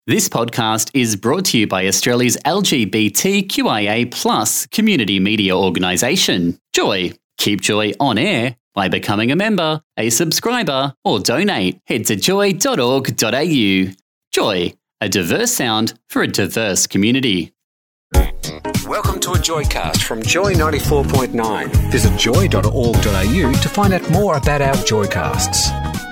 This podcast is brought to you by Australia's LGBTQIA+ community media organisation, Joy. Keep Joy on air by becoming a member, a subscriber, or donate. Head to joy.org.au. Joy, a diverse sound for a diverse community. Welcome to a Joycast from Joy 94.9. Visit joy.org.au to find out more about our Joycasts.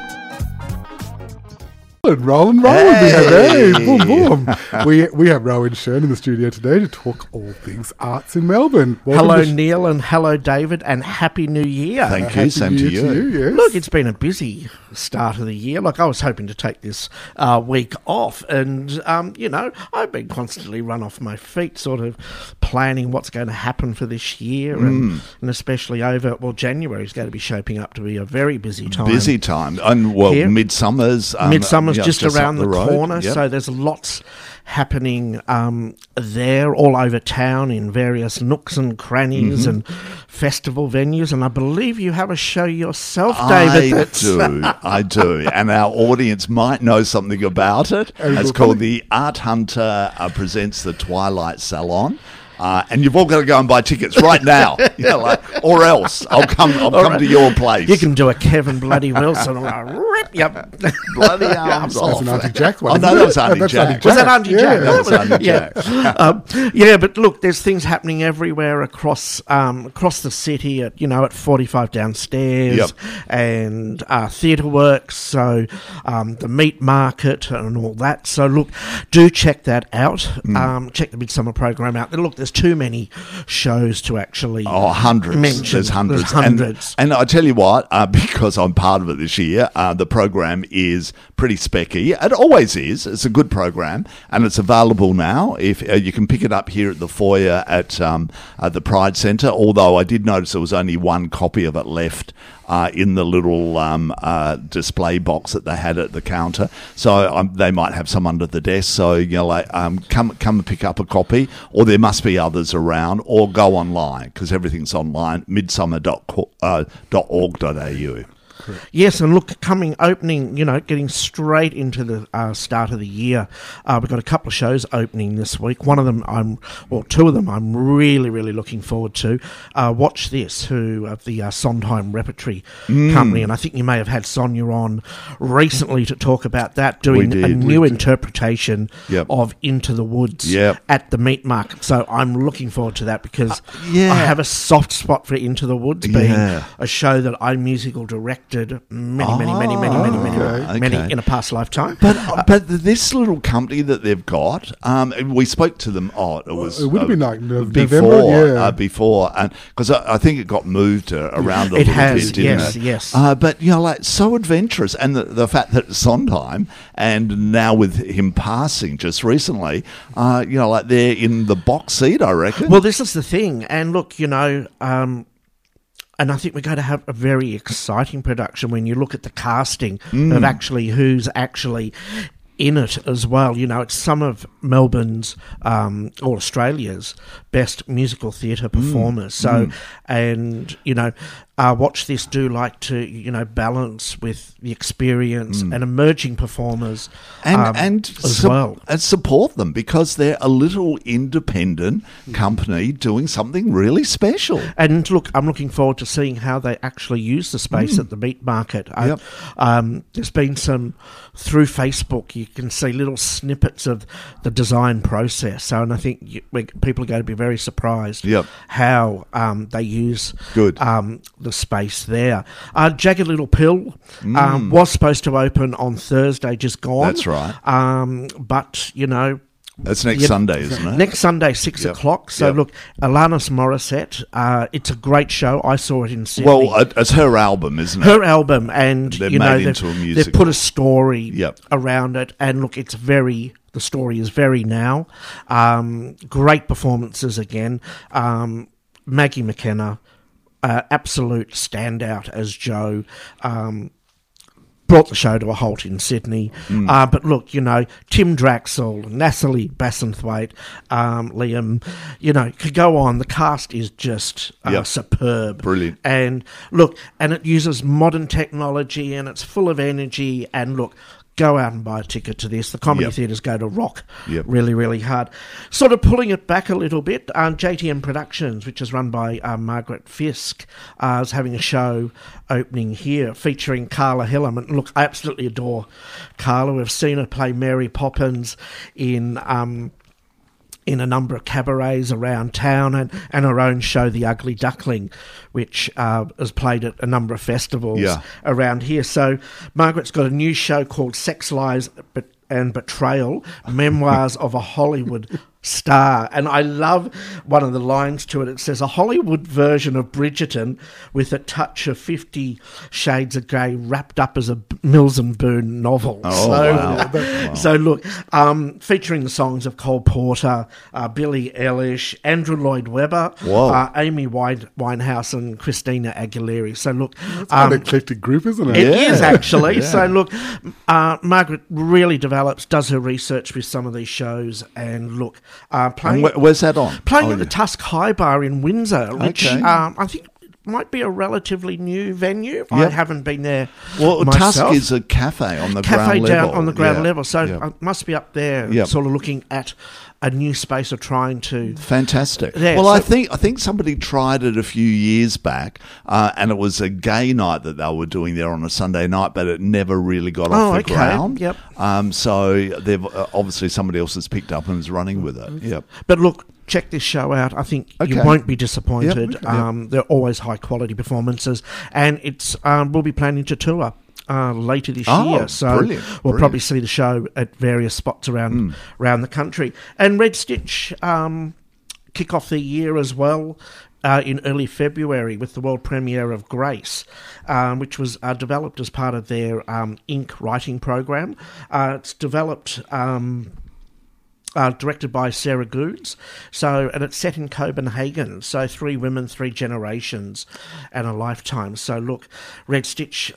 Rolling. Hey. We have boom. We have Rowan Shern in the studio today to talk all things arts in Melbourne. Welcome Hello, to Neil, and hello, David, and Happy New Year. Thank you. Happy Same New to Year you. yes. Look, it's been a busy start of the year. Like, I was hoping to take this week off, and, I've been constantly run off my feet, sort of planning what's going to happen for this year, and especially January is going to be shaping up to be a very busy time. Busy time. And, Here. Midsummer's... Midsummer's just around up the road. corner, Yep. so there's lots happening there all over town in various nooks and crannies and festival venues, and I believe you have a show yourself, David. I do. And our audience might know something about it. It's called The Art Hunter Presents The Twilight Salon. And you've all got to go and buy tickets right now, or else I'll come to your place. You can do a Kevin Bloody Wilson. Rip, yep. bloody arms That's off. an Auntie Jack one. Oh, no, isn't that it? was Auntie That's Jack. Was that Auntie Jack? That was Auntie Jack. But look, there's things happening everywhere across the city. At 45 downstairs, Yep. and Theatre Works. So the meat market and all that. So look, do check that out. Check the Midsummer program out. Look, there's too many shows to actually Hundreds. mention. There's hundreds. There's hundreds. And I tell you what, because I'm part of it this year, the program is pretty specky. It always is. It's a good program, and it's available now. If you can pick it up here at the foyer at the Pride Centre, although I did notice there was only one copy of it left in the little display box that they had at the counter. So they might have some under the desk. So, come and pick up a copy, or there must be others around, or go online, because everything's online, midsummer.org.au. Yes, and look, getting straight into the start of the year, we've got a couple of shows opening this week. Two of them I'm really, really looking forward to. Watch This, who of the Sondheim Repertory Company, and I think you may have had Sonia on recently to talk about that, doing a new interpretation of Into the Woods at the Meat Market. So I'm looking forward to that, because I have a soft spot for Into the Woods, being a show that I musical directed many in a past lifetime. But this little company that they've got, we spoke to them. It would have been like before, and because I think it got moved around a little bit, didn't it? Yes. But so adventurous, and the fact that Sondheim, and now with him passing just recently, they're in the box seat, I reckon. Well, this is the thing, and look, and I think we're going to have a very exciting production when you look at the casting of actually who's actually in it as well. It's some of Melbourne's or Australia's best musical theatre performers. So, and Watch This do like to balance with the experience and emerging performers and support them, because they're a little independent company doing something really special. And look, I'm looking forward to seeing how they actually use the space at the Meat Market. There's been some through Facebook. You can see little snippets of the design process. So, and I think people are going to be very surprised how they use the space there. Jagged Little Pill was supposed to open on Thursday, just gone. That's right. But, That's next Sunday, isn't it? Next Sunday, 6 o'clock. So, look, Alanis Morissette, it's a great show. I saw it in Sydney. Well, it's her album, isn't it? Her album, and, they've made it into a musical. They've put a story around it, and, look, the story is very now. Great performances again. Maggie McKenna, absolute standout as Jo. Brought the show to a halt in Sydney. But look, Tim Draxel, Nathalie Bassingthwaite, Liam, could go on. The cast is just superb. Brilliant. And look, and it uses modern technology, and it's full of energy, and look, go out and buy a ticket to this. The comedy Yep. theatres go to rock Yep. really, really hard. Sort of pulling it back a little bit, JTM Productions, which is run by Margaret Fisk, is having a show opening here featuring Carla Hillam. And look, I absolutely adore Carla. We've seen her play Mary Poppins in a number of cabarets around town, and her own show, The Ugly Duckling, which has played at a number of festivals around here. So Margaret's got a new show called Sex, Lies and Betrayal, Memoirs of a Hollywood Star. And I love one of the lines to it. It says, a Hollywood version of Bridgerton with a touch of 50 Shades of Grey wrapped up as a Mills and Boon novel. Wow. So look, featuring the songs of Cole Porter, Billie Eilish, Andrew Lloyd Webber, Amy Winehouse and Christina Aguilera. So look... It's an eclectic group, isn't it? It is actually. So look, Margaret really does her research with some of these shows, and look, playing... And where's that on? Playing at the Tusk High Bar in Windsor, which Okay. I think might be a relatively new venue. I haven't been there myself. Tusk is a cafe on the ground level. Down on the ground Yeah. level, so Yeah. I must be up there Yep. sort of looking at a new space of trying to... Fantastic. Yeah, well, so- I think somebody tried it a few years back, and it was a gay night that they were doing there on a Sunday night, but it never really got off the ground. Yep. So they've obviously somebody else has picked up and is running with it. Yep. But look, check this show out. I think you Okay. won't be disappointed. Yep. They're always high quality performances, and it's we'll be planning to tour later this year. So brilliant, we'll probably see the show at various spots around the country. And Red Stitch kick off the year as well. In early February with the world premiere of Grace, which was developed as part of their Ink writing program. It's developed... directed by Sarah Goods, and it's set in Copenhagen. So 3 women, 3 generations, and a lifetime. So look, Red Stitch,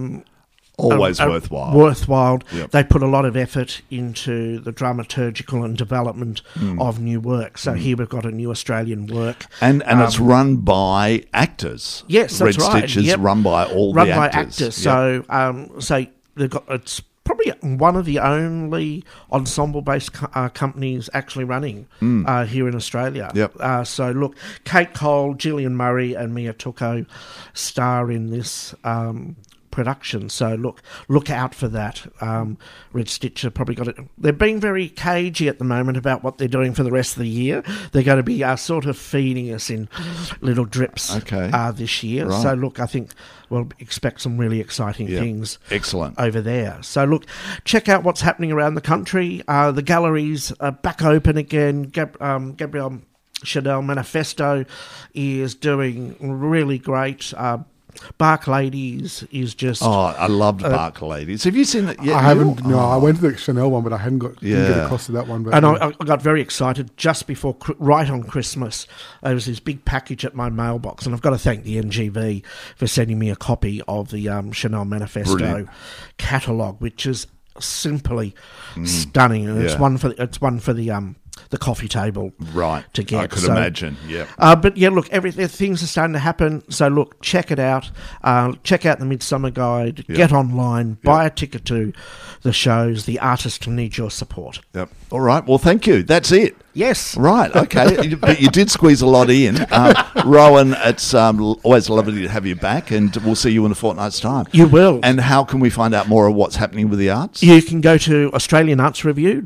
Always worthwhile. Worthwhile. Yep. They put a lot of effort into the dramaturgical and development of new work. So here we've got a new Australian work, And it's run by actors. Yes, Red that's right. Stitch is Yep. run by all run the by actors. Yep. So they've got it's probably one of the only ensemble-based companies actually running here in Australia. Yep. So look, Kate Cole, Gillian Murray, and Mia Tucko star in this production. So look out for that. Red Stitch have probably got it. They're being very cagey at the moment about what they're doing for the rest of the year. They're going to be sort of feeding us in little drips this year. Right. So look, I think we'll expect some really exciting things. Excellent. Over there. So look, check out what's happening around the country. The galleries are back open again. Gabrielle Chanel Manifesto is doing really great. Bark Ladies is just... Oh, I loved Bark Ladies. Have you seen it yet? I haven't. No, I went to the Chanel one, but I didn't get across to that one. But And I got very excited just before, right on Christmas. There was this big package at my mailbox, and I've got to thank the NGV for sending me a copy of the Chanel Manifesto catalogue, which is simply stunning, and it's one for the coffee table, Right. to get. I could imagine. Yeah. But yeah, look, things are starting to happen. So look, check it out. Check out the Midsummer Guide. Yep. Get online. Buy a ticket to the shows. The artists need your support. Yep. All right. Well, thank you. That's it. Yes. Right, okay. But you did squeeze a lot in. Rowan, it's always lovely to have you back, and we'll see you in a fortnight's time. You will. And how can we find out more of what's happening with the arts? You can go to Australian Arts Review,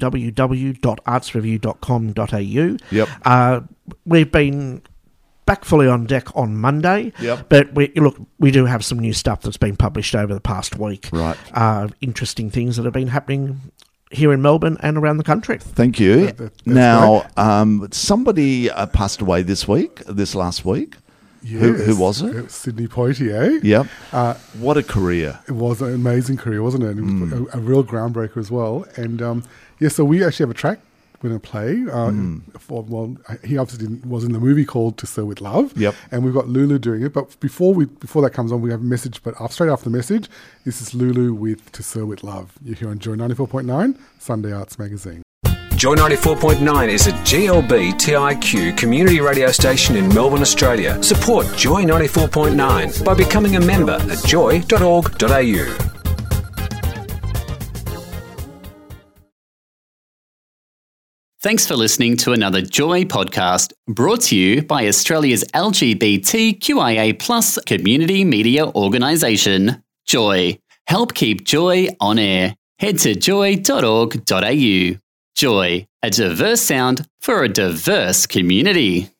www.artsreview.com.au. Yep. We've been back fully on deck on Monday. Yep. But we do have some new stuff that's been published over the past week. Right. Interesting things that have been happening here in Melbourne and around the country. Thank you. That's now, somebody passed away this last week. Yes. Who was it? was Sidney Poitier. Yep. What a career. It was an amazing career, wasn't it? It was a real groundbreaker as well. And so we actually have a track we're going to play. He obviously was in the movie called To Sir With Love. Yep. And we've got Lulu doing it. But before that comes on, we have a message. But straight after the message, this is Lulu with To Sir With Love. You're here on Joy 94.9, Sunday Arts Magazine. Joy 94.9 is a GLB TIQ community radio station in Melbourne, Australia. Support Joy 94.9 by becoming a member at joy.org.au. Thanks for listening to another Joy podcast brought to you by Australia's LGBTQIA+ community media organisation, Joy. Help keep Joy on air. Head to joy.org.au. Joy, a diverse sound for a diverse community.